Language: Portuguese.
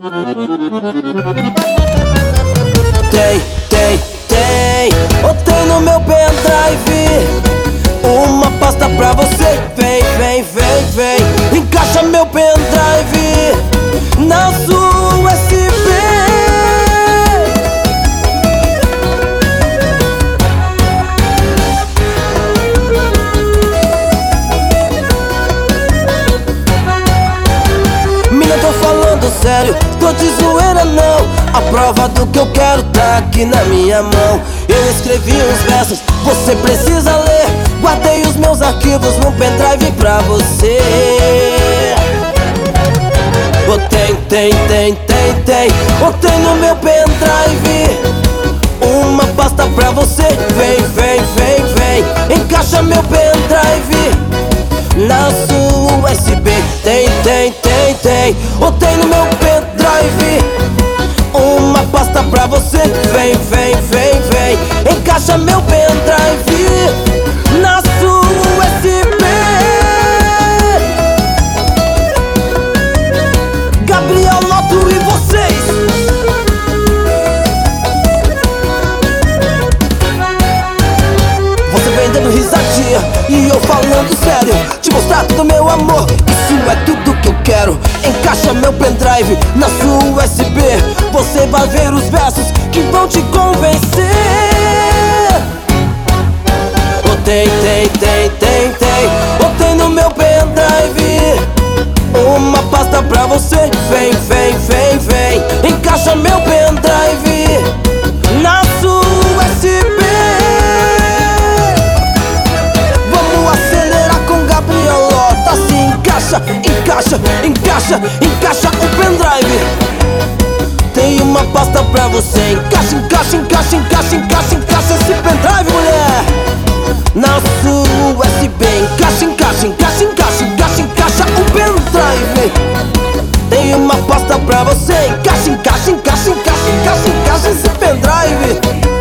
Botei no meu pendrive uma pasta pra você. Vem, vem, vem, vem. Encaixa meu pendrive na sua USB. Mina, tô falando sério, tô de zoeira não. A prova do que eu quero tá aqui na minha mão. Eu escrevi uns versos, você precisa ler. Guardei os meus arquivos num pendrive pra você. Botei no meu pendrive uma pasta pra você. Vem, vem, vem, vem. Encaixa meu pendrive na sua USB. Botei no meu pendrive uma pasta pra você. Vem, vem, vem, vem. Encaixa meu pendrive na sua USB. Gabriel Loto e vocês. Você vendendo risadinha e eu falando sério. Te mostrar todo meu amor, isso é tudo que eu quero. Encaixa meu pendrive na sua USB. Você vai ver os versos que vão te convencer. Botei no meu pendrive uma pasta pra você. Vem, vem, vem, vem. Encaixa meu pendrive na sua USB. Vamos acelerar com Gabriel Lota. Assim encaixa, encaixa, encaixa, encaixa o pendrive. Tem uma pasta pra você. Encaixa, encaixa, encaixa, encaixa, encaixa, encaixa esse pendrive, mulher, na sua USB. Encaixa, encaixa, encaixa, encaixa, encaixa, encaixa o pendrive. Tem uma pasta pra você. Encaixa, encaixa, encaixa, encaixa, encaixa, encaixa esse pendrive.